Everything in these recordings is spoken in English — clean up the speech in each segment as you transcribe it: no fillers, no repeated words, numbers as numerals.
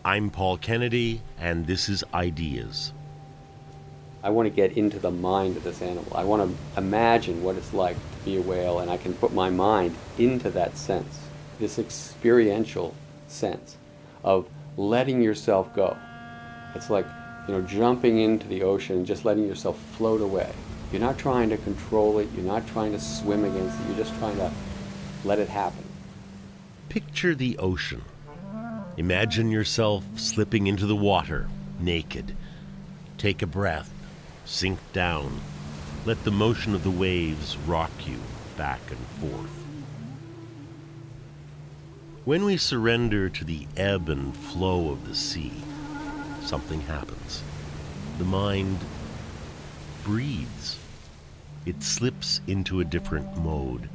I'm Paul Kennedy, and this is Ideas. I want to get into the mind of this animal. I want to imagine what it's like to be a whale, and I can put my mind into that sense, this experiential sense of letting yourself go. It's like, jumping into the ocean and just letting yourself float away. You're not trying to control it. You're not trying to swim against it. You're just trying to let it happen. Picture the ocean. Imagine yourself slipping into the water, naked. Take a breath. Sink down. Let the motion of the waves rock you back and forth. When we surrender to the ebb and flow of the sea, something happens. The mind breathes. It slips into a different mode.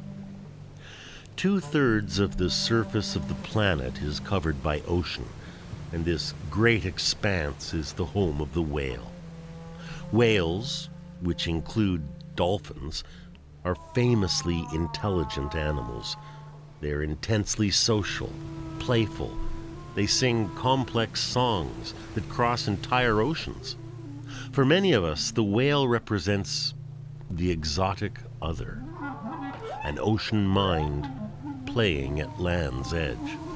2/3 of the surface of the planet is covered by ocean, and this great expanse is the home of the whale. Whales, which include dolphins, are famously intelligent animals. They're intensely social, playful. They sing complex songs that cross entire oceans. For many of us, the whale represents the exotic other, an ocean mind playing at land's edge.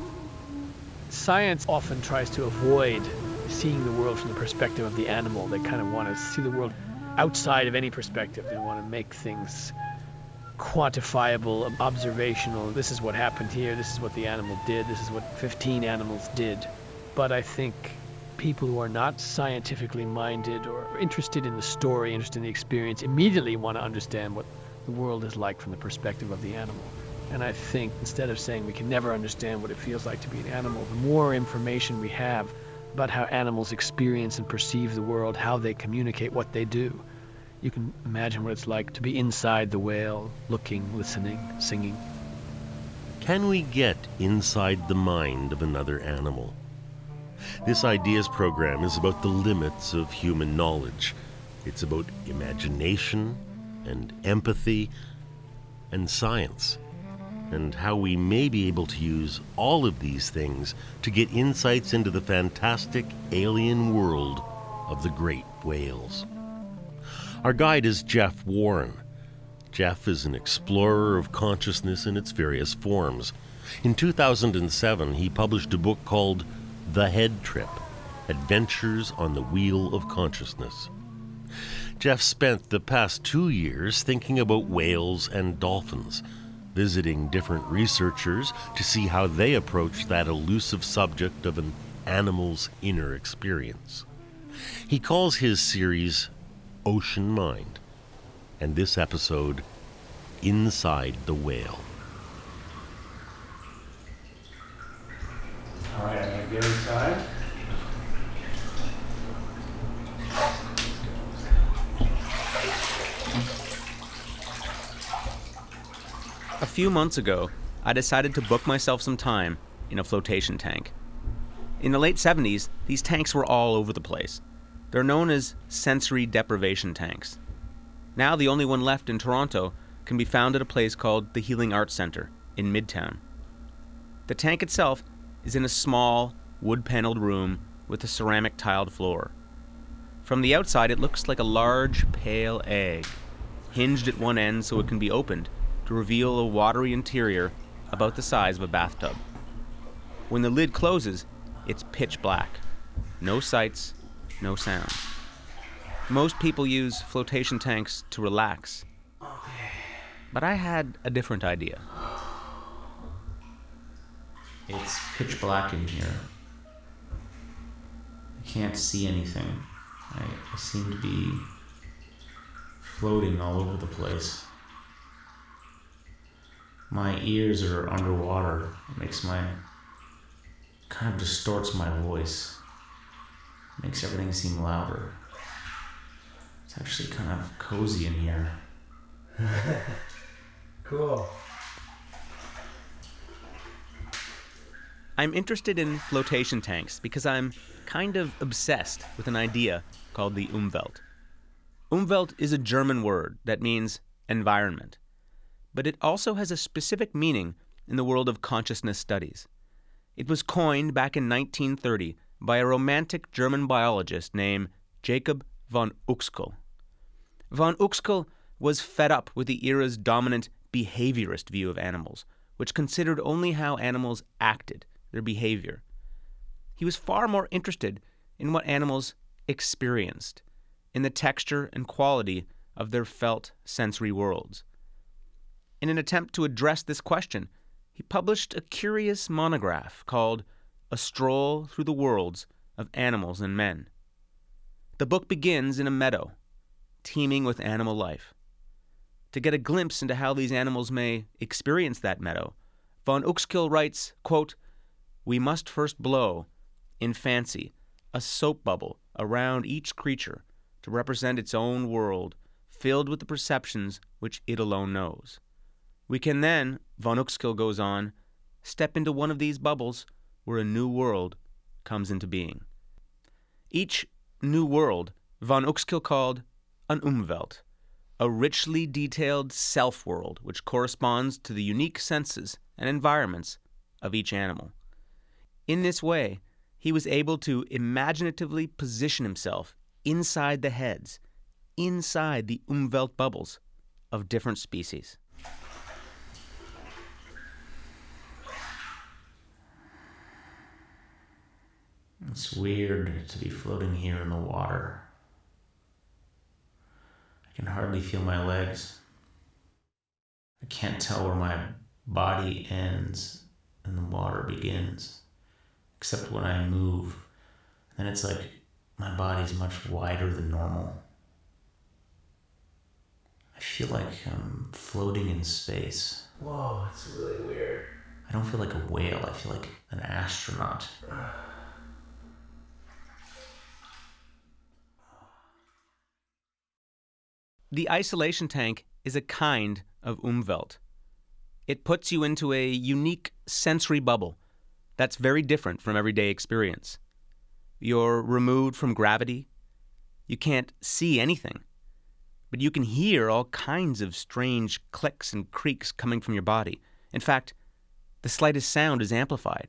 Science often tries to avoid seeing the world from the perspective of the animal. They kind of want to see the world outside of any perspective. They want to make things quantifiable, observational. This is what happened here, this is what the animal did, this is what 15 animals did. But I think people who are not scientifically minded or interested in the story, interested in the experience, immediately want to understand what the world is like from the perspective of the animal. And I think instead of saying we can never understand what it feels like to be an animal, the more information we have about how animals experience and perceive the world, how they communicate, what they do, you can imagine what it's like to be inside the whale, looking, listening, singing. Can we get inside the mind of another animal? This Ideas program is about the limits of human knowledge. It's about imagination and empathy and science, and how we may be able to use all of these things to get insights into the fantastic alien world of the great whales. Our guide is Jeff Warren. Jeff is an explorer of consciousness in its various forms. In 2007, he published a book called The Head Trip: Adventures on the Wheel of Consciousness. Jeff spent the past 2 years thinking about whales and dolphins, visiting different researchers to see how they approach that elusive subject of an animal's inner experience. He calls his series Ocean Mind, and this episode, Inside the Whale. All right, I'm going to get inside. A few months ago, I decided to book myself some time in a flotation tank. In the late 70s, these tanks were all over the place. They're known as sensory deprivation tanks. Now the only one left in Toronto can be found at a place called the Healing Arts Centre in Midtown. The tank itself is in a small, wood-paneled room with a ceramic tiled floor. From the outside, it looks like a large, pale egg, hinged at one end so it can be opened to reveal a watery interior about the size of a bathtub. When the lid closes, it's pitch black. No sights, no sound. Most people use flotation tanks to relax. But I had a different idea. It's pitch black in here. I can't see anything. I seem to be floating all over the place. My ears are underwater. It kind of distorts my voice. Makes everything seem louder. It's actually kind of cozy in here. Cool. I'm interested in flotation tanks because I'm kind of obsessed with an idea called the Umwelt. Umwelt is a German word that means environment, but it also has a specific meaning in the world of consciousness studies. It was coined back in 1930 by a romantic German biologist named Jacob von Uexküll. Von Uexküll was fed up with the era's dominant behaviorist view of animals, which considered only how animals acted, their behavior. He was far more interested in what animals experienced, in the texture and quality of their felt sensory worlds. In an attempt to address this question, he published a curious monograph called A Stroll Through the Worlds of Animals and Men. The book begins in a meadow, teeming with animal life. To get a glimpse into how these animals may experience that meadow, von Uexküll writes, quote, "We must first blow, in fancy, a soap bubble around each creature to represent its own world, filled with the perceptions which it alone knows. We can then," von Uexküll goes on, "step into one of these bubbles where a new world comes into being." Each new world von Uexküll called an Umwelt, a richly detailed self-world which corresponds to the unique senses and environments of each animal. In this way, he was able to imaginatively position himself inside the heads, inside the Umwelt bubbles of different species. It's weird to be floating here in the water. I can hardly feel my legs. I can't tell where my body ends and the water begins, except when I move. Then it's like my body's much wider than normal. I feel like I'm floating in space. Whoa, it's really weird. I don't feel like a whale, I feel like an astronaut. The isolation tank is a kind of Umwelt. It puts you into a unique sensory bubble that's very different from everyday experience. You're removed from gravity. You can't see anything, but you can hear all kinds of strange clicks and creaks coming from your body. In fact, the slightest sound is amplified.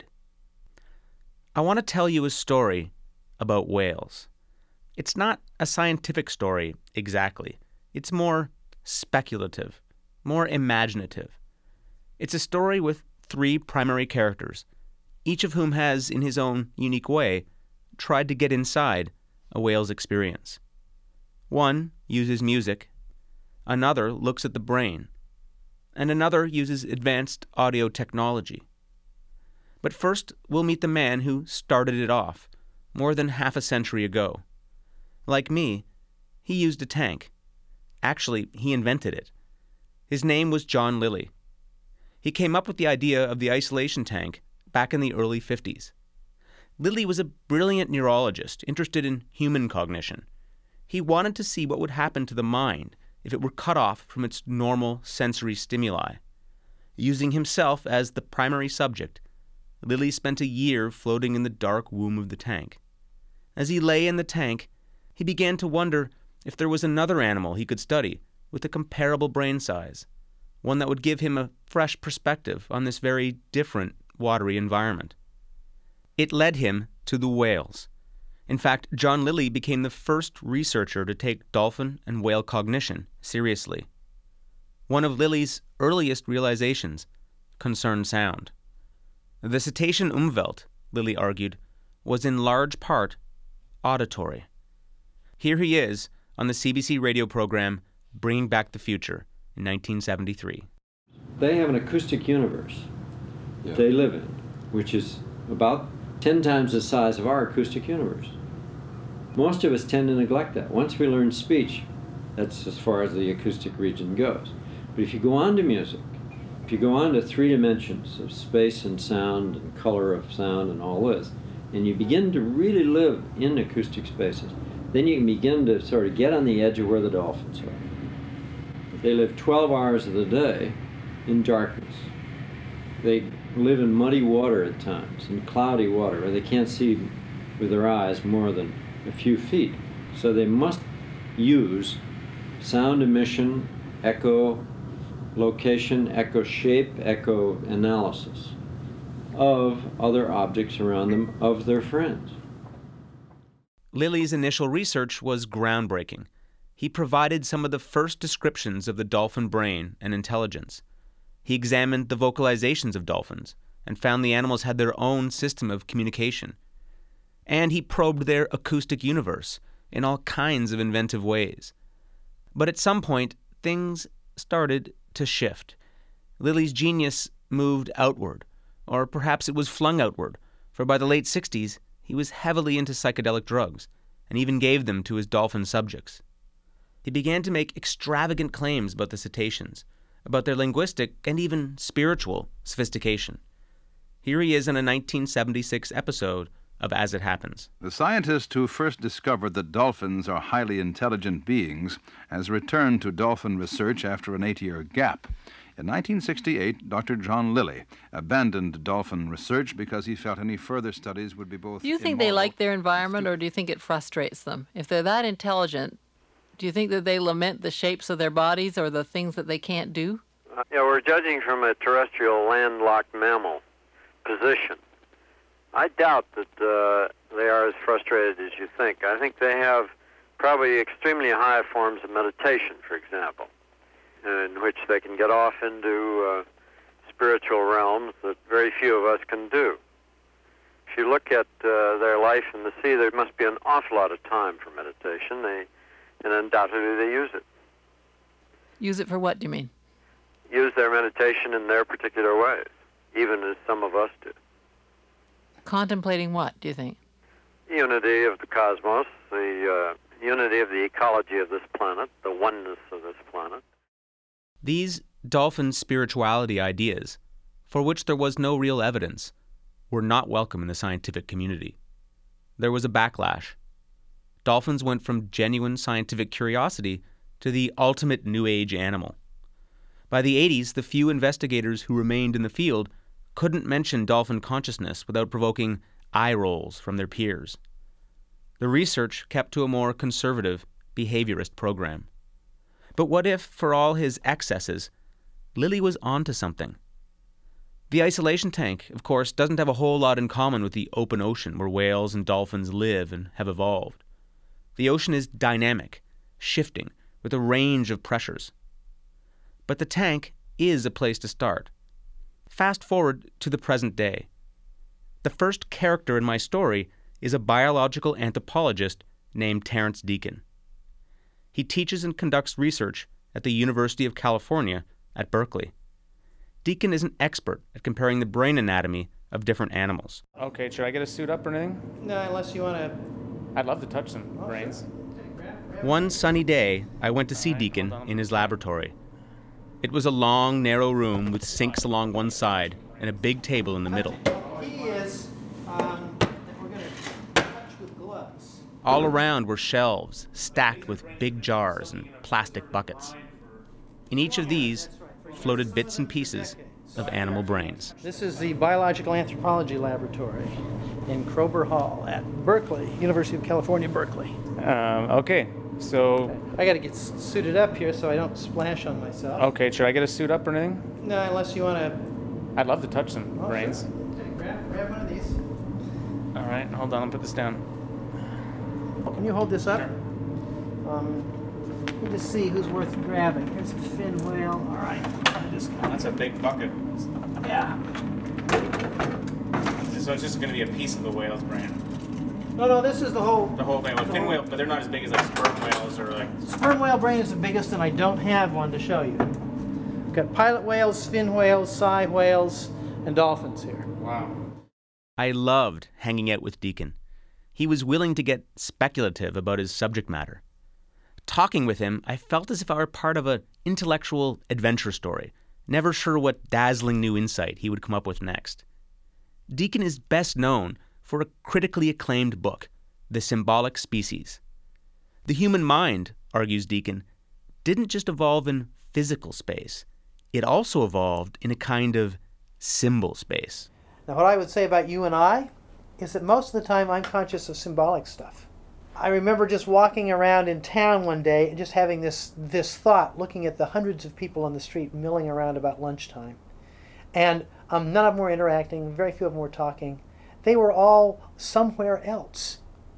I want to tell you a story about whales. It's not a scientific story exactly. It's more speculative, more imaginative. It's a story with three primary characters, each of whom has, in his own unique way, tried to get inside a whale's experience. One uses music, another looks at the brain, and another uses advanced audio technology. But first, we'll meet the man who started it off more than half a century ago. Like me, he used a tank. Actually, he invented it. His name was John Lilly. He came up with the idea of the isolation tank back in the early 50s. Lilly was a brilliant neurologist interested in human cognition. He wanted to see what would happen to the mind if it were cut off from its normal sensory stimuli. Using himself as the primary subject, Lilly spent a year floating in the dark womb of the tank. As he lay in the tank, he began to wonder if there was another animal he could study with a comparable brain size, one that would give him a fresh perspective on this very different watery environment. It led him to the whales. In fact, John Lilly became the first researcher to take dolphin and whale cognition seriously. One of Lilly's earliest realizations concerned sound. The cetacean Umwelt, Lilly argued, was in large part auditory. Here he is on the CBC radio program Bringing Back the Future in 1973. They have an acoustic universe they live in, which is about 10 times the size of our acoustic universe. Most of us tend to neglect that. Once we learn speech, that's as far as the acoustic region goes. But if you go on to music, if you go on to 3 dimensions of space and sound and color of sound and all this, and you begin to really live in acoustic spaces, then you can begin to sort of get on the edge of where the dolphins are. They live 12 hours of the day in darkness. They live in muddy water at times, in cloudy water, where they can't see with their eyes more than a few feet. So they must use sound emission, echo location, echo shape, echo analysis of other objects around them, of their friends. Lilly's initial research was groundbreaking. He provided some of the first descriptions of the dolphin brain and intelligence. He examined the vocalizations of dolphins and found the animals had their own system of communication. And he probed their acoustic universe in all kinds of inventive ways. But at some point, things started to shift. Lilly's genius moved outward, or perhaps it was flung outward, for by the late 60s, he was heavily into psychedelic drugs and even gave them to his dolphin subjects. He began to make extravagant claims about the cetaceans, about their linguistic and even spiritual sophistication. Here he is in a 1976 episode of As It Happens. The scientist who first discovered that dolphins are highly intelligent beings has returned to dolphin research after an 8-year gap. In 1968, Dr. John Lilly abandoned dolphin research because he felt any further studies would be both Do you think they like their environment, or do you think it frustrates them? If they're that intelligent, do you think that they lament the shapes of their bodies or the things that they can't do? We're judging from a terrestrial landlocked mammal position. I doubt that they are as frustrated as you think. I think they have probably extremely high forms of meditation, for example, in which they can get off into spiritual realms that very few of us can do. If you look at their life in the sea, there must be an awful lot of time for meditation, and undoubtedly they use it. Use it for what, do you mean? Use their meditation in their particular ways, even as some of us do. Contemplating what, do you think? Unity of the cosmos, the unity of the ecology of this planet, the oneness of this planet. These dolphin spirituality ideas, for which there was no real evidence, were not welcome in the scientific community. There was a backlash. Dolphins went from genuine scientific curiosity to the ultimate New Age animal. By the 80s, the few investigators who remained in the field couldn't mention dolphin consciousness without provoking eye rolls from their peers. The research kept to a more conservative, behaviorist program. But what if, for all his excesses, Lilly was onto something? The isolation tank, of course, doesn't have a whole lot in common with the open ocean where whales and dolphins live and have evolved. The ocean is dynamic, shifting, with a range of pressures. But the tank is a place to start. Fast forward to the present day. The first character in my story is a biological anthropologist named Terence Deacon. He teaches and conducts research at the University of California at Berkeley. Deacon is an expert at comparing the brain anatomy of different animals. Okay, should I get a suit up or anything? No, unless you want to. I'd love to touch some brains. One sunny day, I went to see Deacon in his laboratory. It was a long, narrow room with sinks along one side and a big table in the middle. Key is that we're going to touch with gloves. All around were shelves stacked with big jars and plastic buckets. In each of these floated bits and pieces of animal brains. This is the Biological Anthropology Laboratory in Kroeber Hall at Berkeley, University of California, Berkeley. Okay, so... I got to get suited up here so I don't splash on myself. Okay, should I get a suit up or anything? No, unless you want to. I'd love to touch some brains. Sure. Grab one of these. All right, hold on, I'll put this down. Can you hold this up? Sure. Let me just see who's worth grabbing. Here's a fin whale. All right. That's a big bucket. Yeah. So it's just going to be a piece of the whale's brain. No, this is the whole. The whole thing. Well, fin whale, but they're not as big as like sperm whales or like... Sperm whale brain is the biggest, and I don't have one to show you. We've got pilot whales, fin whales, sei whales, and dolphins here. Wow. I loved hanging out with Deacon. He was willing to get speculative about his subject matter. Talking with him, I felt as if I were part of an intellectual adventure story, never sure what dazzling new insight he would come up with next. Deacon is best known for a critically acclaimed book, The Symbolic Species. The human mind, argues Deacon, didn't just evolve in physical space. It also evolved in a kind of symbol space. Now, what I would say about you and I is that most of the time I'm conscious of symbolic stuff. I remember just walking around in town one day and just having this thought, looking at the hundreds of people on the street milling around about lunchtime. And none of them were interacting, very few of them were talking. They were all somewhere else.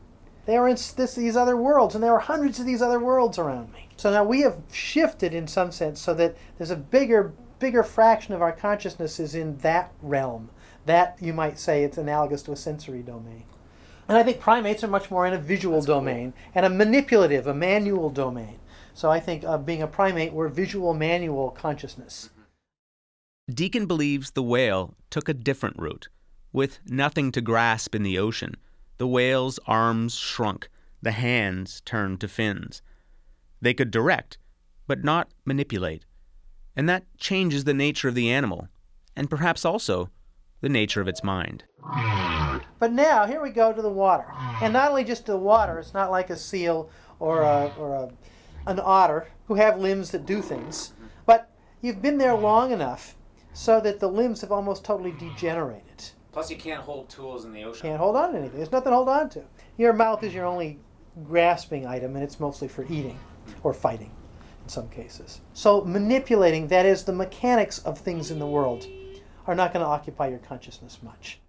They were in these other worlds, and there were hundreds of these other worlds around me. So now we have shifted in some sense so that there's a bigger fraction of our consciousness is in that realm. That, you might say, it's analogous to a sensory domain. And I think primates are much more in a visual domain and a manipulative, a manual domain. So I think being a primate, we're visual manual consciousness. Deacon believes the whale took a different route. With nothing to grasp in the ocean, the whale's arms shrunk, the hands turned to fins. They could direct, but not manipulate. And that changes the nature of the animal, and perhaps also the nature of its mind. But now, here we go to the water. And not only just the water, it's not like a seal or an otter who have limbs that do things, but you've been there long enough so that the limbs have almost totally degenerated. Plus, you can't hold tools in the ocean. Can't hold on to anything. There's nothing to hold on to. Your mouth is your only grasping item, and it's mostly for eating or fighting in some cases. So manipulating, that is, the mechanics of things in the world, are not going to occupy your consciousness much.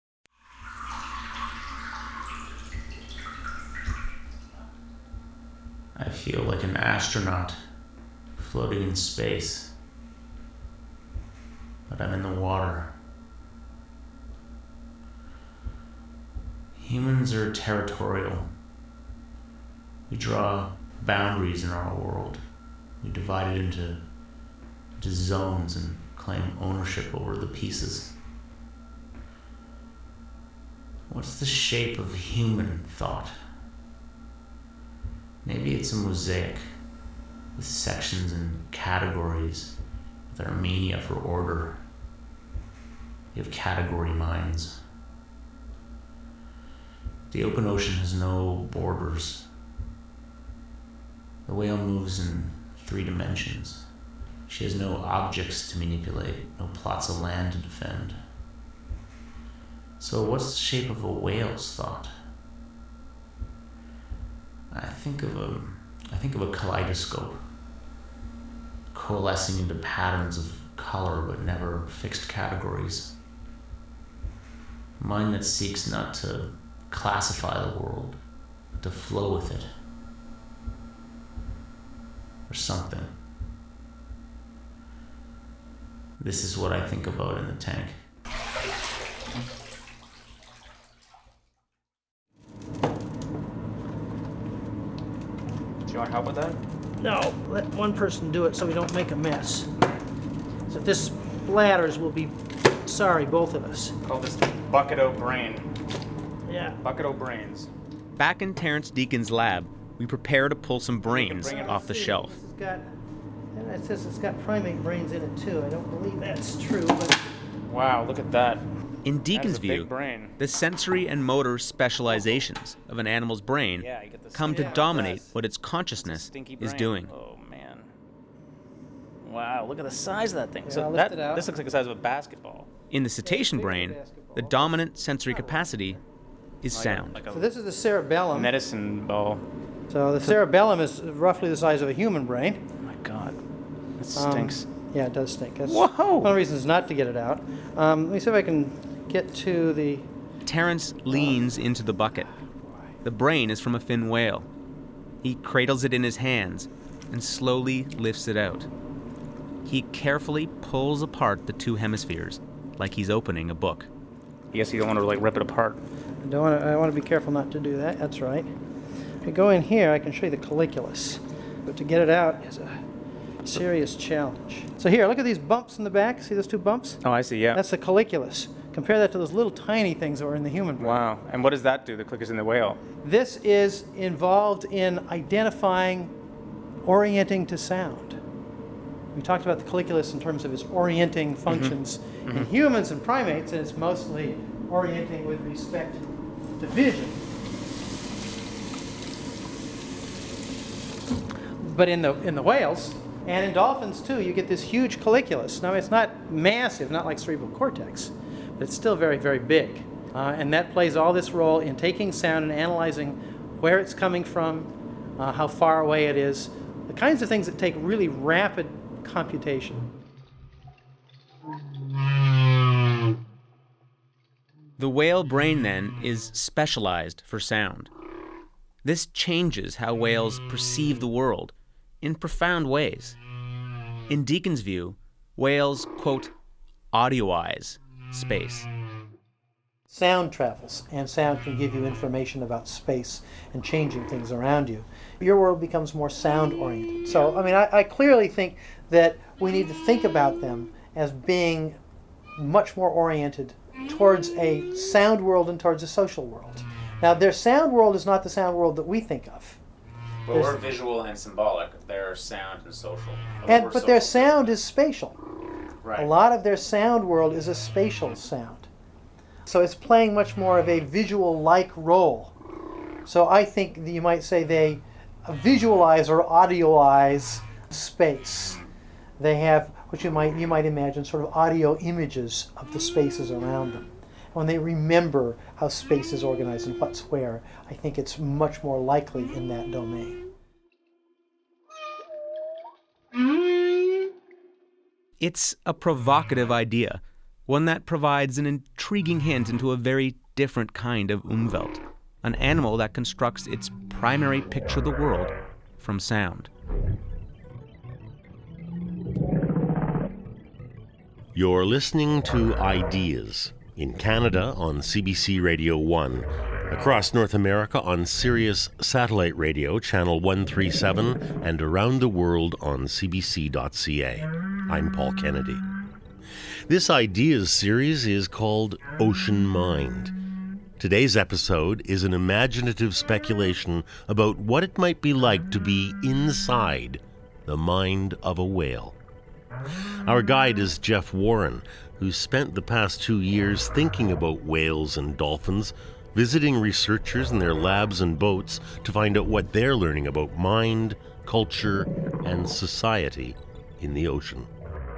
I feel like an astronaut floating in space, but I'm in the water. Humans are territorial. We draw boundaries in our world. We divide it into zones and claim ownership over the pieces. What's the shape of human thought? Maybe it's a mosaic with sections and categories, with our mania for order. We have category minds. The open ocean has no borders. The whale moves in 3 dimensions. She has no objects to manipulate, no plots of land to defend. So what's the shape of a whale's thought? I think of a kaleidoscope, coalescing into patterns of color but never fixed categories. A mind that seeks not to classify the world, but to flow with it. Or something. This is what I think about in the tank. Do you want help with that? No, let one person do it so we don't make a mess. So if this splatters, we'll be sorry, both of us. Call this Bucket O' Brain. Yeah. Bucket O' Brains. Back in Terence Deacon's lab, we prepare to pull some brains off the shelf. This has got, and it says it's got primate brains in it too. I don't believe that's true, but... Wow, look at that. In Deacon's view, brain. the sensory and motor specializations of an animal's brain come to dominate what its consciousness is doing. Oh, man. Wow, look at the size of that thing. Yeah, So lift it out. this looks like the size of a basketball. In the cetacean brain, the dominant sensory capacity is sound. Like a So this is the cerebellum. medicine ball. So the cerebellum is roughly the size of a human brain. Oh, my God. That stinks. Yeah, it does stink. That's Whoa! one of the reasons not to get it out. Let me see if I can get to the... Terence leans into the bucket. The brain is from a fin whale. He cradles it in his hands and slowly lifts it out. He carefully pulls apart the 2 hemispheres, like he's opening a book. I guess you don't want to rip it apart. I want to be careful not to do that. That's right. If I go in here, I can show you the colliculus. But to get it out is a serious challenge. So here, look at these bumps in the back. See those 2 bumps? Oh, I see, yeah. That's the colliculus. Compare that to those little tiny things that were in the human brain. Wow. And what does that do, the clickers in the whale? This is involved in identifying, orienting to sound. We talked about the colliculus in terms of its orienting functions in humans and primates, and it's mostly orienting with respect to vision. But in the whales, and in dolphins too, you get this huge colliculus. Now it's not massive, not like cerebral cortex, but it's still very, very big. And that plays all this role in taking sound and analyzing where it's coming from, how far away it is, the kinds of things that take really rapid computation. The whale brain, then, is specialized for sound. This changes how whales perceive the world in profound ways. In Deacon's view, whales, quote, audioize space. Sound travels, and sound can give you information about space and changing things around you. Your world becomes more sound-oriented. So, I clearly think that we need to think about them as being much more oriented towards a sound world and towards a social world. Now, their sound world is not the sound world that we think of. Well, we're visual and symbolic. They're sound and social. But their sound is spatial. Right. A lot of their sound world is a spatial sound. So it's playing much more of a visual-like role. So I think that you might say they visualize or audioize space. They have what you might imagine sort of audio images of the spaces around them. When they remember how space is organized and what's where, I think it's much more likely in that domain. It's a provocative idea, one that provides an intriguing hint into a very different kind of Umwelt, an animal that constructs its primary picture of the world from sound. You're listening to Ideas, in Canada on CBC Radio 1, across North America on Sirius Satellite Radio, Channel 137, and around the world on cbc.ca. I'm Paul Kennedy. This Ideas series is called Ocean Mind. Today's episode is an imaginative speculation about what it might be like to be inside the mind of a whale. Our guide is Jeff Warren, who spent the past 2 years thinking about whales and dolphins, visiting researchers in their labs and boats to find out what they're learning about mind, culture, and society in the ocean.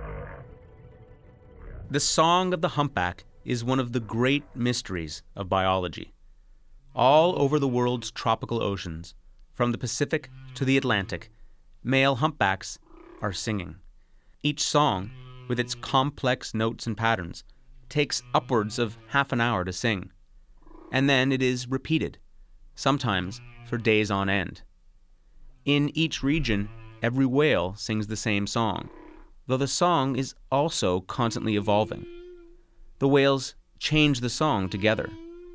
The song of the humpback is one of the great mysteries of biology. All over the world's tropical oceans, from the Pacific to the Atlantic, male humpbacks are singing. Each song, with its complex notes and patterns, takes upwards of half an hour to sing. And then it is repeated, sometimes for days on end. In each region, every whale sings the same song, though the song is also constantly evolving. The whales change the song together.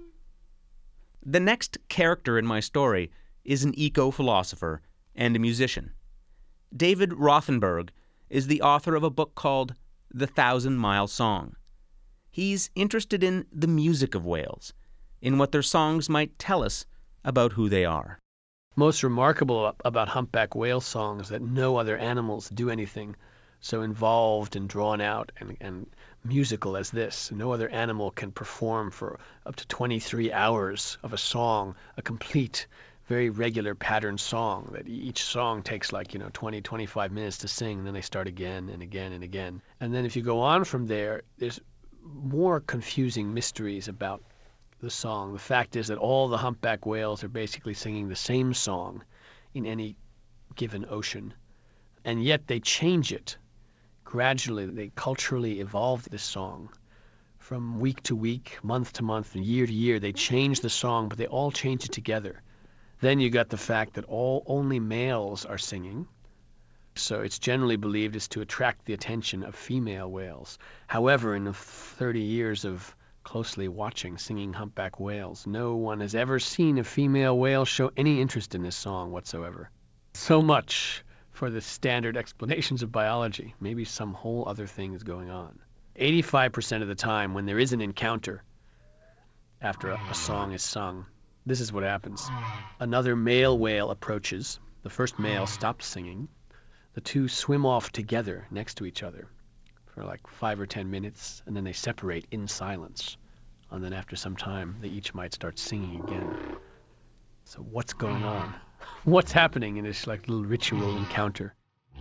The next character in my story is an eco-philosopher and a musician. David Rothenberg is the author of a book called The 1,000-Mile Song. He's interested in the music of whales, in what their songs might tell us about who they are. Most remarkable about humpback whale songs that no other animals do anything so involved and drawn out and musical as this. No other animal can perform for up to 23 hours of a song, a complete, very regular pattern song that each song takes 20, 25 minutes to sing, and then they start again and again and again. And then if you go on from there, there's more confusing mysteries about the song. The fact is that all the humpback whales are basically singing the same song in any given ocean, and yet they change it. Gradually, they culturally evolved this song. From week to week, month to month, and year to year, they change the song, but they all change it together. Then you got the fact that only males are singing, so it's generally believed is to attract the attention of female whales. However, in the 30 years of closely watching singing humpback whales, no one has ever seen a female whale show any interest in this song whatsoever. So much for the standard explanations of biology. Maybe some whole other thing is going on. 85% of the time when there is an encounter after a song is sung, this is what happens. Another male whale approaches. The first male stops singing. The two swim off together next to each other for 5 or 10 minutes, and then they separate in silence. And then after some time, they each might start singing again. So what's going on? What's happening in this little ritual encounter?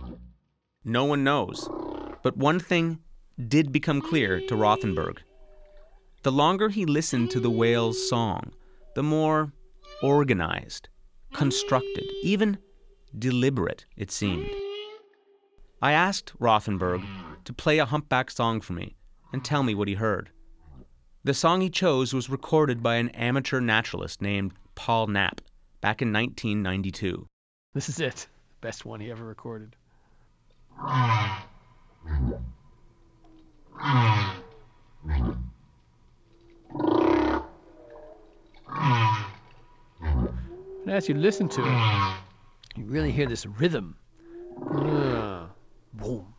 No one knows. But one thing did become clear to Rothenberg. The longer he listened to the whale's song, the more organized, constructed, even deliberate it seemed. I asked Rothenberg to play a humpback song for me and tell me what he heard. The song he chose was recorded by an amateur naturalist named Paul Knapp, back in 1992. This is it. Best one he ever recorded. And as you listen to it, you really hear this rhythm. Boom.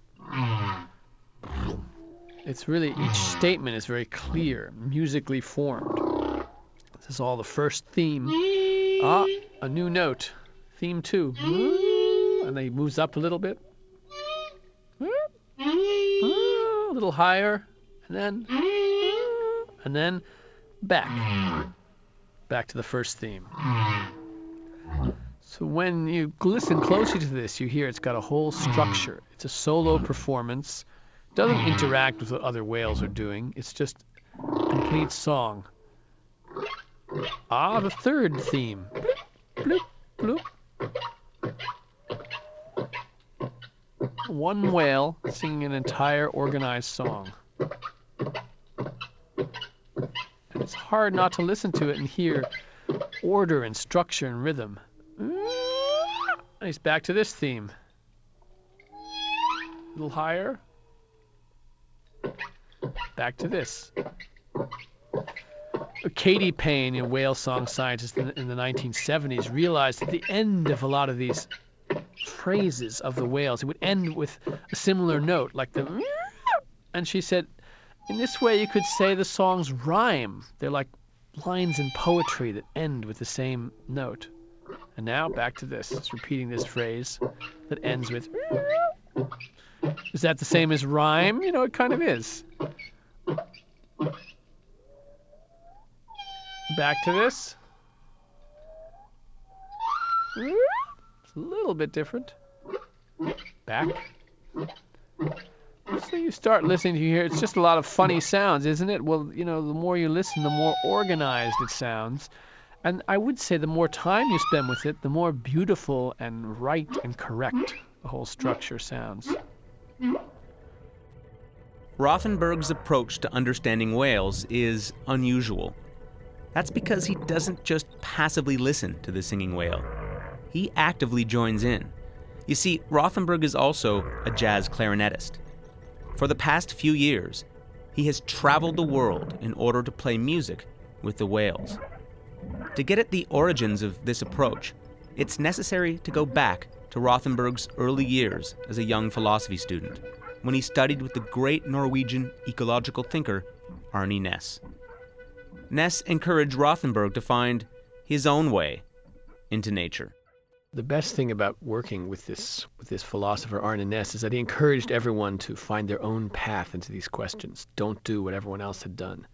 It's really, each statement is very clear, musically formed. This is all the first theme. A new note. Theme 2. And then he moves up a little bit. A little higher. And then back. Back to the first theme. So when you listen closely to this, you hear it's got a whole structure. It's a solo performance. It doesn't interact with what other whales are doing. It's just a complete song. The third theme. Bloop, bloop. One whale singing an entire organized song. And it's hard not to listen to it and hear order and structure and rhythm. And he's back to this theme. A little higher. Back to this. Katie Payne, a whale song scientist in the 1970s, realized at the end of a lot of these phrases of the whales, it would end with a similar note, like the... And she said, in this way you could say the songs rhyme. They're like lines in poetry that end with the same note. And now back to this. It's repeating this phrase that ends with... Is that the same as rhyme? You know, it kind of is. Back to this. It's a little bit different. Back. So you start listening to hear, it's just a lot of funny sounds, isn't it? Well, you know, the more you listen, the more organized it sounds. And I would say the more time you spend with it, the more beautiful and right and correct the whole structure sounds. Rothenberg's approach to understanding whales is unusual. That's because he doesn't just passively listen to the singing whale. He actively joins in. You see, Rothenberg is also a jazz clarinetist. For the past few years, he has traveled the world in order to play music with the whales. To get at the origins of this approach, it's necessary to go back to Rothenberg's early years as a young philosophy student, when he studied with the great Norwegian ecological thinker Arne Næss. Næss encouraged Rothenberg to find his own way into nature. The best thing about working with this philosopher Arne Næss is that he encouraged everyone to find their own path into these questions. Don't do what everyone else had done.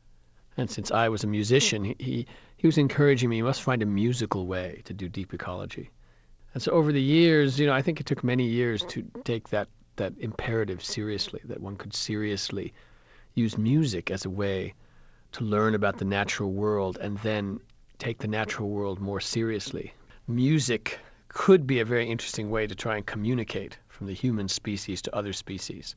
And since I was a musician, he was encouraging me, you must find a musical way to do deep ecology. And so over the years, you know, I think it took many years to take that imperative seriously, that one could seriously use music as a way to learn about the natural world and then take the natural world more seriously. Music could be a very interesting way to try and communicate from the human species to other species.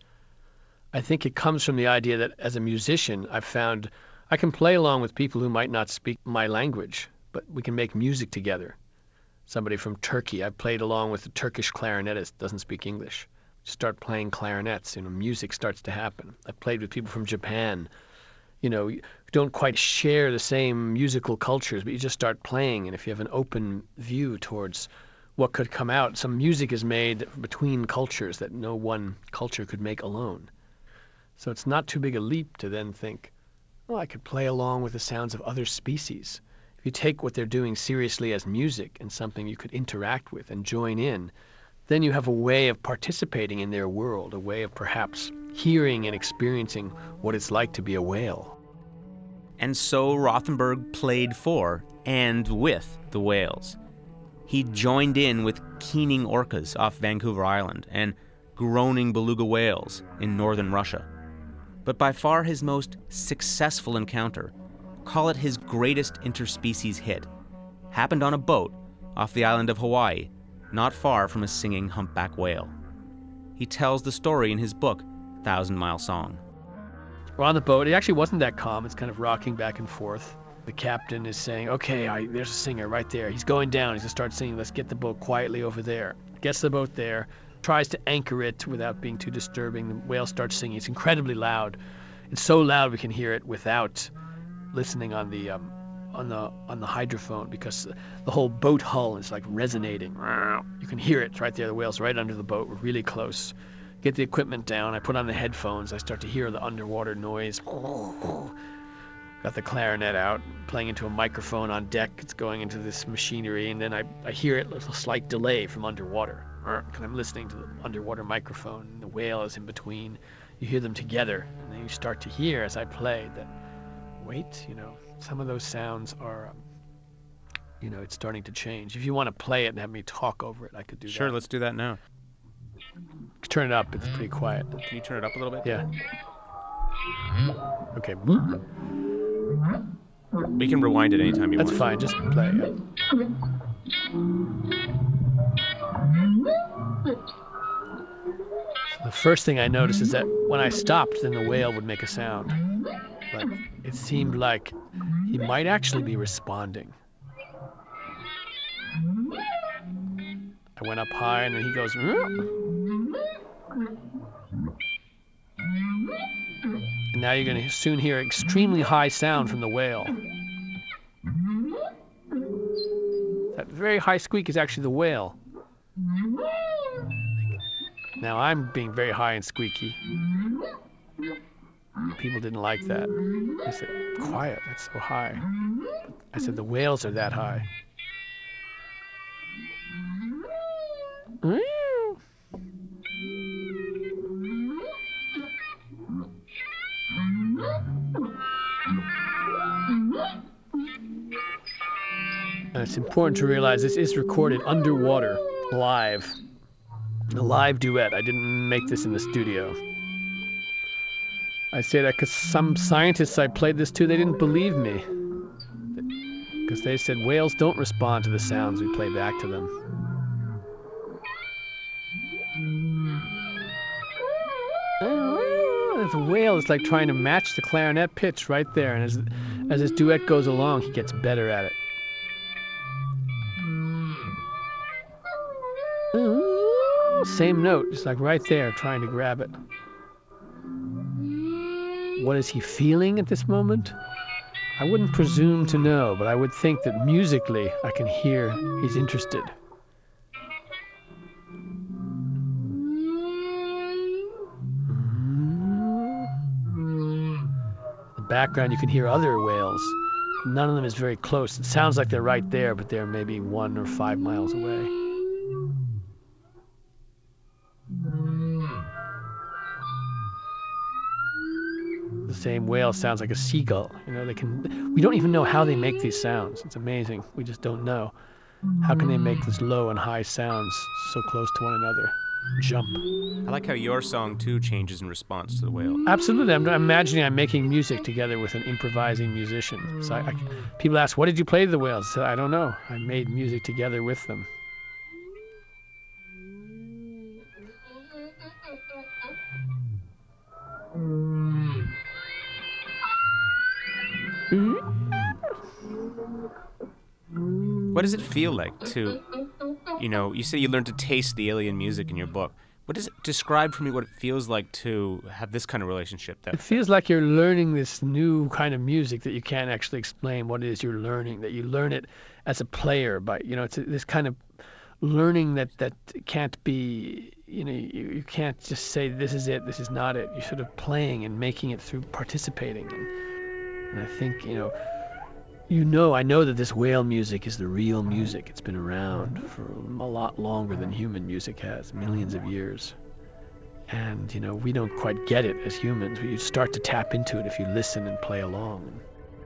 I think it comes from the idea that as a musician, I've found I can play along with people who might not speak my language, but we can make music together. Somebody from Turkey, I played along with a Turkish clarinetist, doesn't speak English. Start playing clarinets, music starts to happen. I played with people from Japan, you don't quite share the same musical cultures, but you just start playing, and if you have an open view towards what could come out, some music is made between cultures that no one culture could make alone. So it's not too big a leap to then think, I could play along with the sounds of other species. If you take what they're doing seriously as music and something you could interact with and join in, then you have a way of participating in their world, a way of perhaps hearing and experiencing what it's like to be a whale. And so Rothenberg played for and with the whales. He joined in with keening orcas off Vancouver Island and groaning beluga whales in northern Russia. But by far his most successful encounter, call it his greatest interspecies hit, happened on a boat off the island of Hawaii, not far from a singing humpback whale. He tells the story in his book, 1,000 Mile Song. We're on the boat. It actually wasn't that calm. It's kind of rocking back and forth. The captain is saying, okay, there's a singer right there. He's going down. He's going to start singing. Let's get the boat quietly over there. Gets the boat there, tries to anchor it without being too disturbing. The whale starts singing. It's incredibly loud. It's so loud we can hear it without listening on the hydrophone, because the whole boat hull is like resonating. You can hear it right there. The whale's right under the boat. We're really close. Get the equipment down. I put on the headphones. I start to hear the underwater noise. Got the clarinet out, playing into a microphone on deck. It's going into this machinery, and then I hear it, a slight delay from underwater, because I'm listening to the underwater microphone, and the whale is in between. You hear them together, and then you start to hear as I play that, wait, some of those sounds are, it's starting to change. If you want to play it and have me talk over it, I could do that. Sure, let's do that now. Turn it up. It's pretty quiet. Can you turn it up a little bit? Yeah. Okay. We can rewind it anytime you want. That's fine. Just play it. The first thing I noticed is that when I stopped, then the whale would make a sound. But it seemed like he might actually be responding. I went up high, and then he goes... And now you're going to soon hear extremely high sound from the whale. That very high squeak is actually the whale. Now I'm being very high and squeaky. People didn't like that. They said, quiet, that's so high. I said, the whales are that high. And it's important to realize this is recorded underwater, live. A live duet. I didn't make this in the studio. I say that because some scientists I played this to, they didn't believe me. Because they said whales don't respond to the sounds we play back to them. The whale is like trying to match the clarinet pitch right there, and as this duet goes along, he gets better at it. Same note, just like right there, trying to grab it. What is he feeling at this moment? I wouldn't presume to know, but I would think that musically I can hear he's interested. In the background you can hear other whales. None of them is very close. It sounds like they're right there, but they're maybe 1 or 5 miles away. The same whale sounds like a seagull. We don't even know how they make these sounds. It's amazing. We just don't know. How can they make these low and high sounds so close to one another? Jump. I like how your song too changes in response to the whale. Absolutely. I'm imagining I'm making music together with an improvising musician. So people ask, what did you play to the whales? I said, I don't know. I made music together with them. What does it feel like to, you say you learned to taste the alien music in your book. What does it describe for me what it feels like to have this kind of relationship? It feels like you're learning this new kind of music that you can't actually explain what it is you're learning, that you learn it as a player, but it's this kind of learning that can't be, you can't just say this is it, this is not it. You're sort of playing and making it through participating. And I think, I know that this whale music is the real music. It's been around for a lot longer than human music has, millions of years. And, we don't quite get it as humans. You start to tap into it if you listen and play along.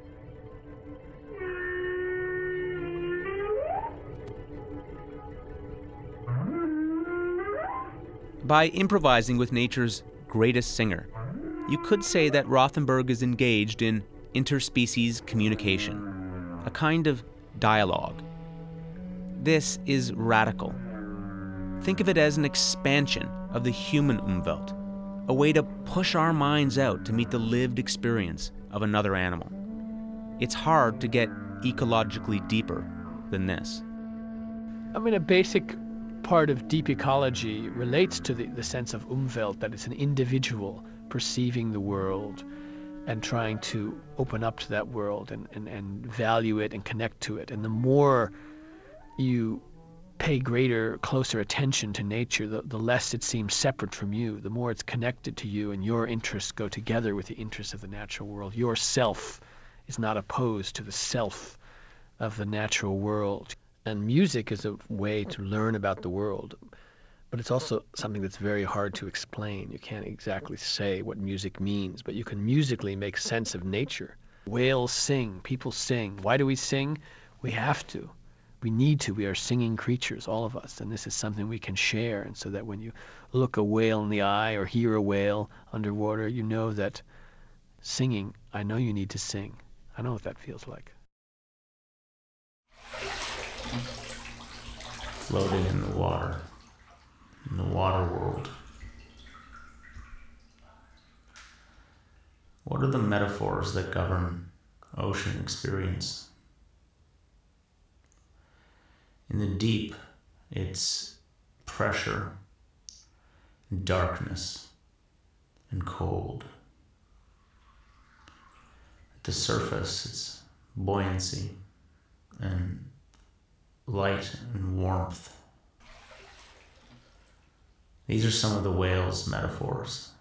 By improvising with nature's greatest singer, you could say that Rothenberg is engaged in interspecies communication, a kind of dialogue. This is radical. Think of it as an expansion of the human Umwelt, a way to push our minds out to meet the lived experience of another animal. it's hard to get ecologically deeper than this. I mean, a basic part of deep ecology relates to the sense of Umwelt, that it's an individual perceiving the world and trying to open up to that world and value it and connect to it. And the more you pay greater, closer attention to nature, the less it seems separate from you, the more it's connected to you, and your interests go together with the interests of the natural world. Your self is not opposed to the self of the natural world. And music is a way to learn about the world, but it's also something that's very hard to explain. You can't exactly say what music means, but you can musically make sense of nature. Whales sing, people sing. Why do we sing? We have to. We need to. We are singing creatures, all of us, and this is something we can share. And so that when you look a whale in the eye or hear a whale underwater, you know that singing, I know you need to sing. I know what that feels like. Floating in the water world. What are the metaphors that govern ocean experience? In the deep, it's pressure, darkness, and cold. At the surface, it's buoyancy and light and warmth. These are some of the whale's metaphors.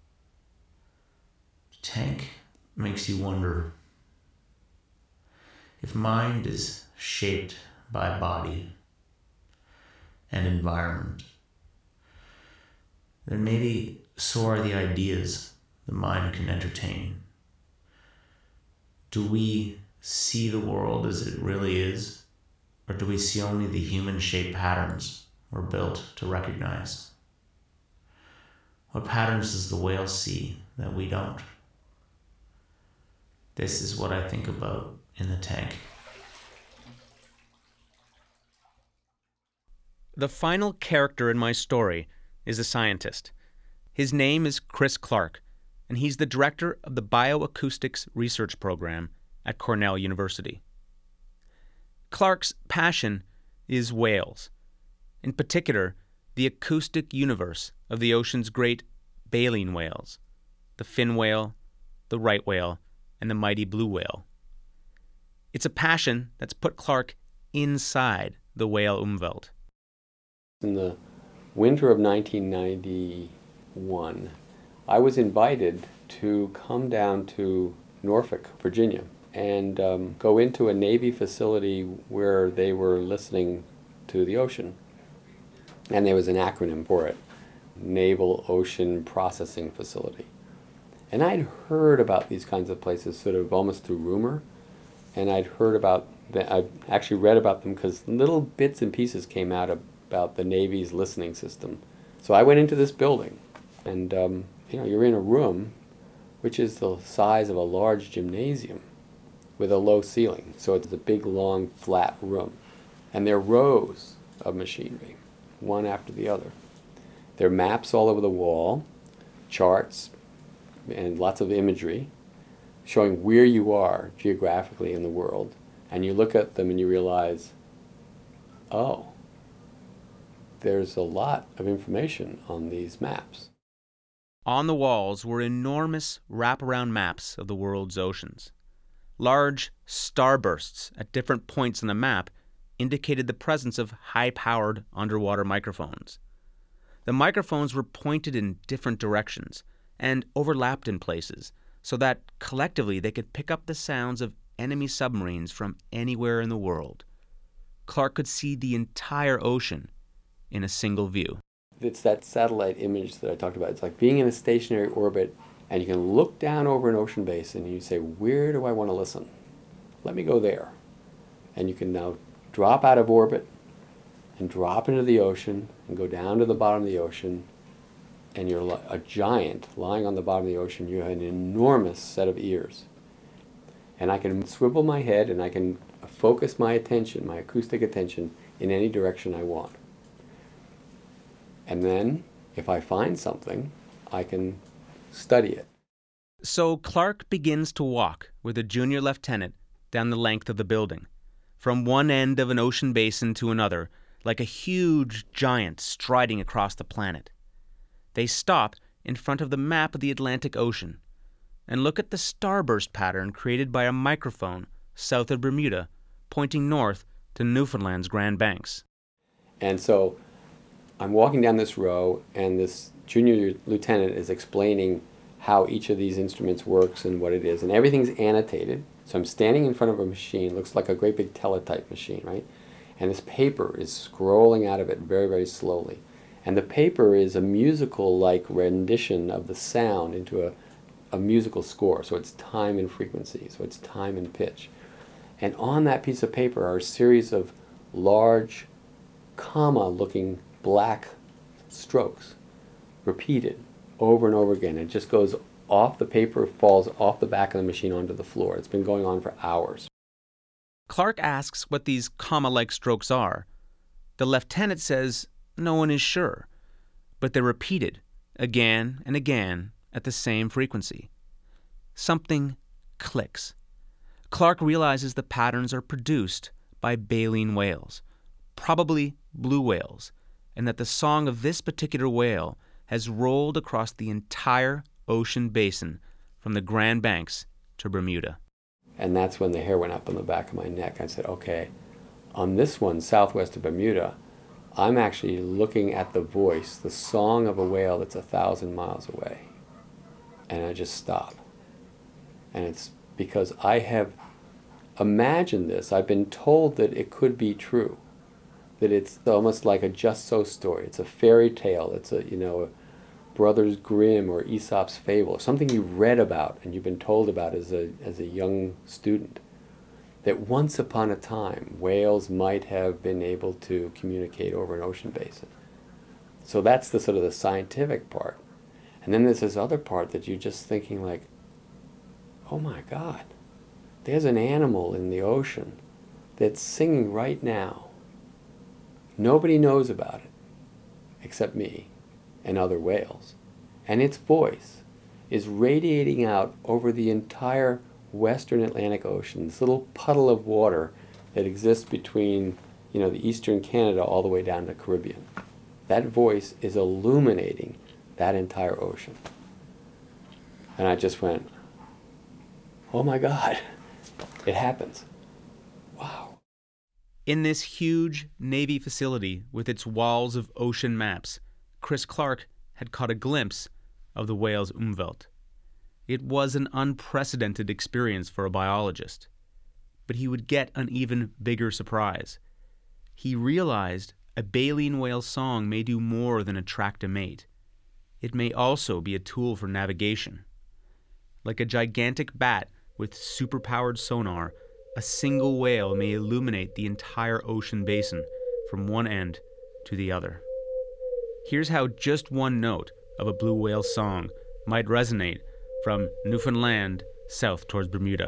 Tank makes you wonder if mind is shaped by body and environment, then maybe so are the ideas the mind can entertain. Do we see the world as it really is? Or do we see only the human-shaped patterns we're built to recognize? What patterns does the whale see that we don't? This is what I think about in the tank. The final character in my story is a scientist. His name is Chris Clark, and he's the director of the Bioacoustics Research Program at Cornell University. Clark's passion is whales, in particular, the acoustic universe of the ocean's great baleen whales, the fin whale, the right whale, and the mighty blue whale. It's a passion that's put Clark inside the whale Umwelt. In the winter of 1991, I was invited to come down to Norfolk, Virginia, and go into a Navy facility where they were listening to the ocean. And there was an acronym for it, Naval Ocean Processing Facility. And I'd heard about these kinds of places sort of almost through rumor, and I'd heard about them, I actually read about them because little bits and pieces came out about the Navy's listening system. So I went into this building, and you're in a room which is the size of a large gymnasium with a low ceiling. So it's a big, long, flat room. And there are rows of machinery, one after the other. There are maps all over the wall, charts, and lots of imagery showing where you are geographically in the world. And you look at them and you realize, oh, there's a lot of information on these maps. On the walls were enormous wraparound maps of the world's oceans. Large starbursts at different points on the map indicated the presence of high-powered underwater microphones. The microphones were pointed in different directions and overlapped in places so that collectively they could pick up the sounds of enemy submarines from anywhere in the world. Clark could see the entire ocean in a single view. It's that satellite image that I talked about. It's like being in a stationary orbit, and you can look down over an ocean basin and you say, where do I want to listen? Let me go there. And you can now drop out of orbit and drop into the ocean and go down to the bottom of the ocean, and you're a giant lying on the bottom of the ocean. You have an enormous set of ears. And I can swivel my head and I can focus my attention, my acoustic attention, in any direction I want. And then, if I find something, I can study it. So Clark begins to walk with a junior lieutenant down the length of the building, from one end of an ocean basin to another, like a huge giant striding across the planet. They stop in front of the map of the Atlantic Ocean and look at the starburst pattern created by a microphone south of Bermuda, pointing north to Newfoundland's Grand Banks. And so I'm walking down this row, and this junior lieutenant is explaining how each of these instruments works and what it is. And everything's annotated. So I'm standing in front of a machine, looks like a great big teletype machine, right? And this paper is scrolling out of it very, very slowly. And the paper is a musical-like rendition of the sound into a musical score. So it's time and frequency, so it's time and pitch. And on that piece of paper are a series of large, comma-looking black strokes, repeated over and over again. It just goes off the paper, falls off the back of the machine onto the floor. It's been going on for hours. Clark asks what these comma-like strokes are. The lieutenant says no one is sure, but they're repeated again and again at the same frequency. Something clicks. Clark realizes the patterns are produced by baleen whales, probably blue whales, and that the song of this particular whale has rolled across the entire ocean basin from the Grand Banks to Bermuda. And that's when the hair went up on the back of my neck. I said, okay, on this one, southwest of Bermuda, I'm actually looking at the voice, the song of a whale that's 1,000 miles away. And I just stop. And it's because I have imagined this. I've been told that it could be true, that it's almost like a Just So story. It's a fairy tale. It's a Brothers Grimm or Aesop's fable, something you've read about and you've been told about as a young student, that once upon a time whales might have been able to communicate over an ocean basin. So that's the sort of the scientific part. And then there's this other part that you're just thinking like, oh my God, there's an animal in the ocean that's singing right now. Nobody knows about it except me and other whales. And its voice is radiating out over the entire western Atlantic Ocean, this little puddle of water that exists between, the eastern Canada all the way down to the Caribbean. That voice is illuminating that entire ocean. And I just went, oh my God, it happens. Wow. In this huge Navy facility with its walls of ocean maps, Chris Clark had caught a glimpse of the whale's umvelt. It was an unprecedented experience for a biologist, but he would get an even bigger surprise. He realized a baleen whale song may do more than attract a mate. It may also be a tool for navigation. Like a gigantic bat with superpowered sonar, a single whale may illuminate the entire ocean basin from one end to the other. Here's how just one note of a blue whale song might resonate from Newfoundland south towards Bermuda.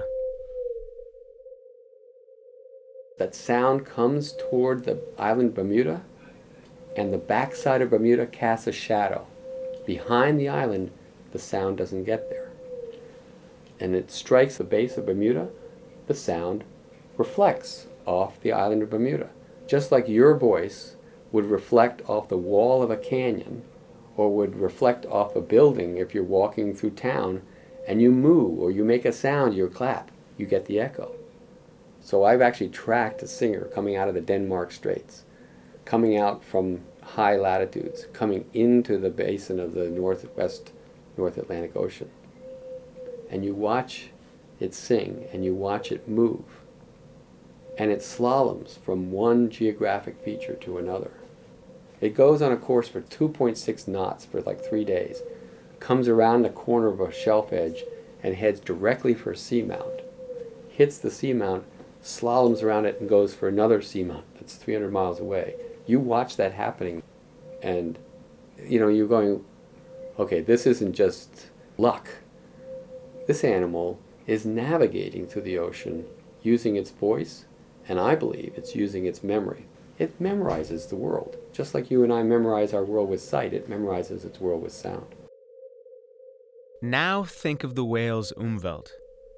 That sound comes toward the island Bermuda, and the backside of Bermuda casts a shadow. Behind the island, the sound doesn't get there. And it strikes the base of Bermuda, the sound reflects off the island of Bermuda. Just like your voice would reflect off the wall of a canyon, or would reflect off a building if you're walking through town and you moo or you make a sound, you clap, you get the echo. So I've actually tracked a singer coming out of the Denmark Straits, coming out from high latitudes, coming into the basin of the North Atlantic Ocean. And you watch it sing and you watch it move. And it slaloms from one geographic feature to another. It goes on a course for 2.6 knots for like 3 days, comes around the corner of a shelf edge and heads directly for a seamount, hits the seamount, slaloms around it and goes for another seamount that's 300 miles away. You watch that happening and you're going, okay, this isn't just luck. This animal is navigating through the ocean using its voice, and I believe it's using its memory. It memorizes the world. Just like you and I memorize our world with sight, it memorizes its world with sound. Now think of the whale's umvelt.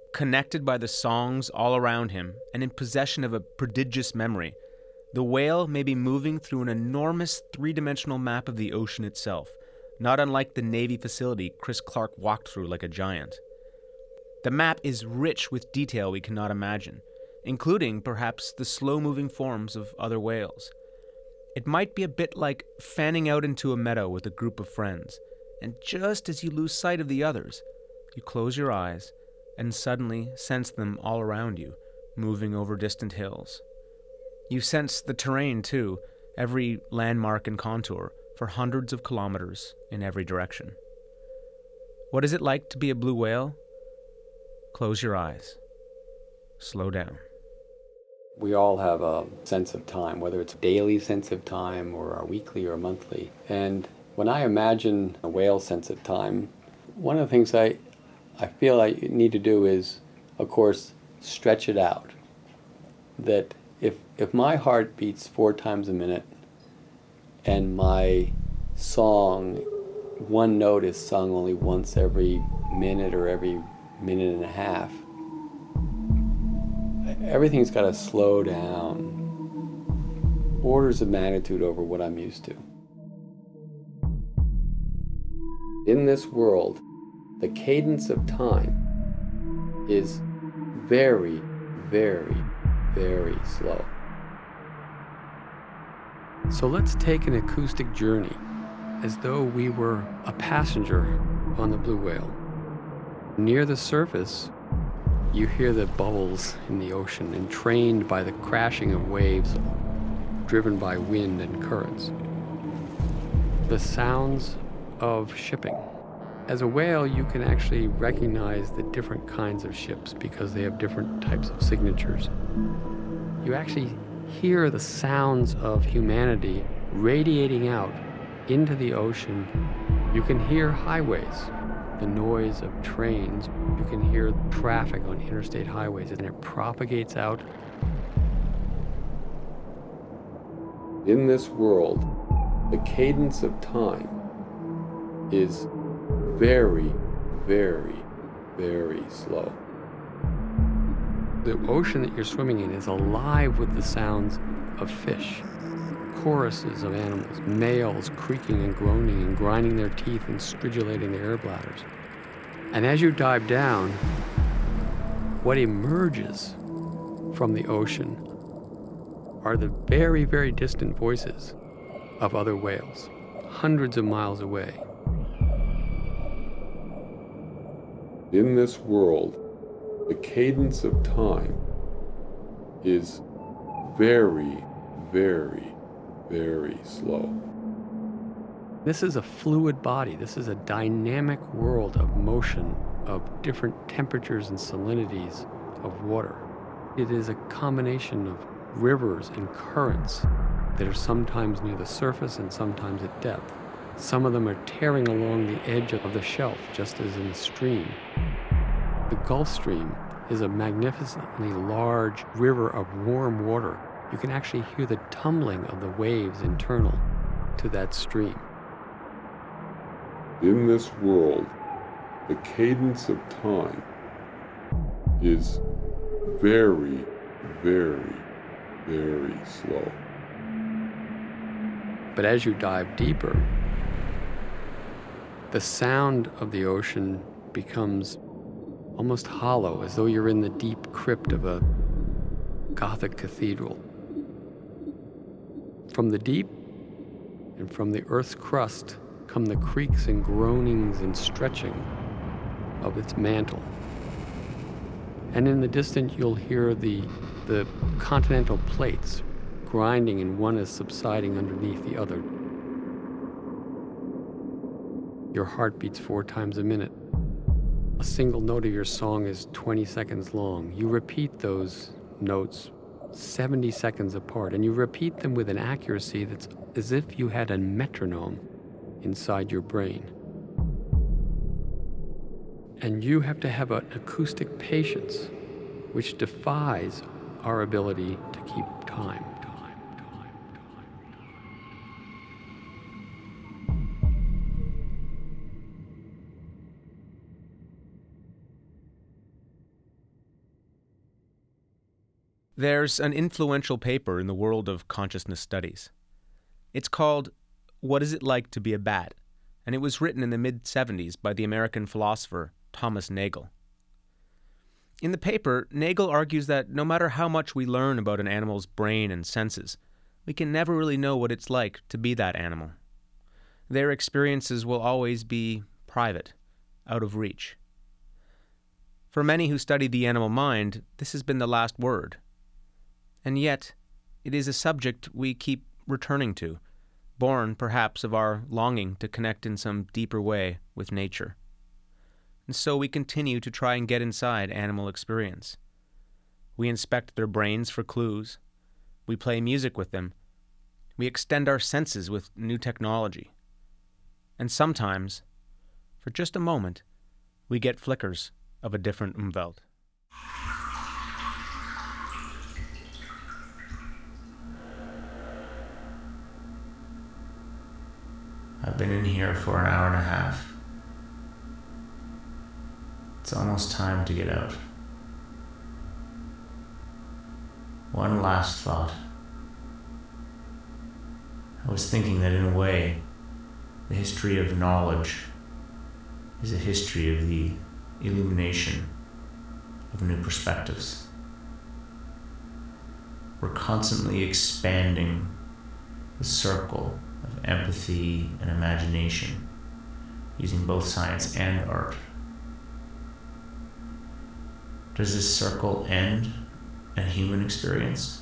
Connected by the songs all around him and in possession of a prodigious memory, the whale may be moving through an enormous three-dimensional map of the ocean itself, not unlike the Navy facility Chris Clark walked through like a giant. The map is rich with detail we cannot imagine, including, perhaps, the slow-moving forms of other whales. It might be a bit like fanning out into a meadow with a group of friends, and just as you lose sight of the others, you close your eyes and suddenly sense them all around you, moving over distant hills. You sense the terrain, too, every landmark and contour, for hundreds of kilometers in every direction. What is it like to be a blue whale? Close your eyes. Slow down. We all have a sense of time, whether it's a daily sense of time or a weekly or monthly. And when I imagine a whale sense of time, one of the things I feel I need to do is, of course, stretch it out. That if my heart beats 4 times a minute and my song, one note is sung only once every minute or every minute and a half, everything's got to slow down orders of magnitude over what I'm used to. In this world, the cadence of time is very, very, very slow. So let's take an acoustic journey as though we were a passenger on the blue whale. Near the surface, you hear the bubbles in the ocean, entrained by the crashing of waves driven by wind and currents. The sounds of shipping. As a whale, you can actually recognize the different kinds of ships because they have different types of signatures. You actually hear the sounds of humanity radiating out into the ocean. You can hear highways, the noise of trains. You can hear traffic on interstate highways, and it propagates out. In this world, the cadence of time is very, very, very slow. The ocean that you're swimming in is alive with the sounds of fish, choruses of animals, males creaking and groaning and grinding their teeth and stridulating their air bladders. And as you dive down, what emerges from the ocean are the very, very distant voices of other whales, hundreds of miles away. In this world, the cadence of time is very, very, very slow. This is a fluid body. This is a dynamic world of motion, of different temperatures and salinities of water. It is a combination of rivers and currents that are sometimes near the surface and sometimes at depth. Some of them are tearing along the edge of the shelf, just as in a stream. The Gulf Stream is a magnificently large river of warm water. You can actually hear the tumbling of the waves internal to that stream. In this world, the cadence of time is very, very, very slow. But as you dive deeper, the sound of the ocean becomes almost hollow, as though you're in the deep crypt of a Gothic cathedral. From the deep and from the earth's crust come the creaks and groanings and stretching of its mantle. And in the distance, you'll hear the continental plates grinding, and one is subsiding underneath the other. Your heart beats 4 times a minute. A single note of your song is 20 seconds long. You repeat those notes 70 seconds apart, and you repeat them with an accuracy that's as if you had a metronome inside your brain. And you have to have an acoustic patience which defies our ability to keep time. There's an influential paper in the world of consciousness studies. It's called What Is It Like to Be a Bat? And it was written in the mid-70s by the American philosopher Thomas Nagel. In the paper, Nagel argues that no matter how much we learn about an animal's brain and senses, we can never really know what it's like to be that animal. Their experiences will always be private, out of reach. For many who study the animal mind, this has been the last word. And yet, it is a subject we keep returning to, born perhaps of our longing to connect in some deeper way with nature. And so we continue to try and get inside animal experience. We inspect their brains for clues. We play music with them. We extend our senses with new technology. And sometimes, for just a moment, we get flickers of a different Umwelt. I've been in here for an hour and a half. It's almost time to get out. One last thought. I was thinking that in a way, the history of knowledge is a history of the illumination of new perspectives. We're constantly expanding the circle of empathy and imagination, using both science and art. Does this circle end at human experience?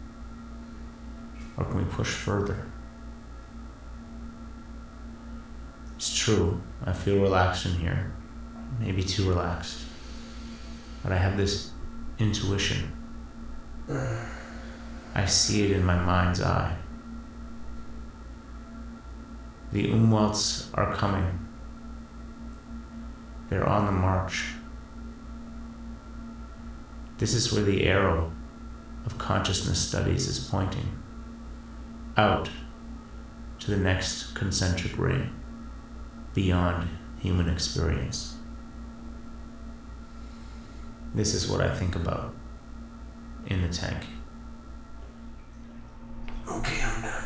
Or can we push further? It's true, I feel relaxed in here, maybe too relaxed. But I have this intuition. I see it in my mind's eye. The Umwelts are coming. They're on the march. This is where the arrow of consciousness studies is pointing. Out to the next concentric ring, beyond human experience. This is what I think about in the tank. Okay, I'm done.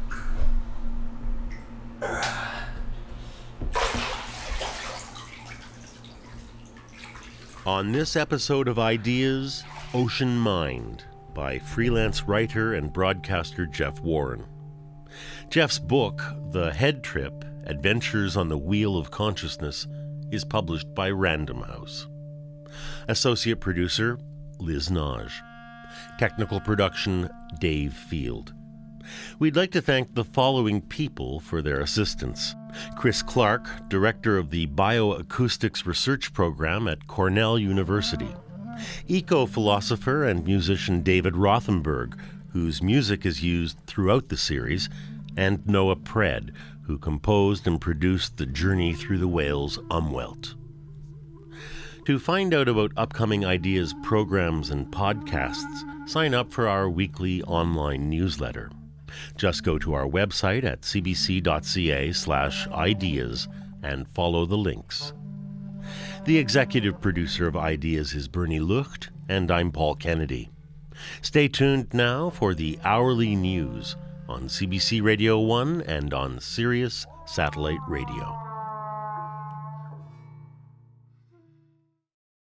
On this episode of Ideas, Ocean Mind, by freelance writer and broadcaster Jeff Warren. Jeff's book, The Head Trip, Adventures on the Wheel of Consciousness, is published by Random House. Associate producer, Liz Naj. Technical production, Dave Field. We'd like to thank the following people for their assistance. Chris Clark, director of the Bioacoustics Research Program at Cornell University. Eco-philosopher and musician David Rothenberg, whose music is used throughout the series, and Noah Pred, who composed and produced the Journey Through the Whale's Umwelt. To find out about upcoming Ideas programs and podcasts, sign up for our weekly online newsletter. Just go to our website at cbc.ca/ideas and follow the links. The executive producer of Ideas is Bernie Lucht, and I'm Paul Kennedy. Stay tuned now for the hourly news on CBC Radio 1 and on Sirius Satellite Radio.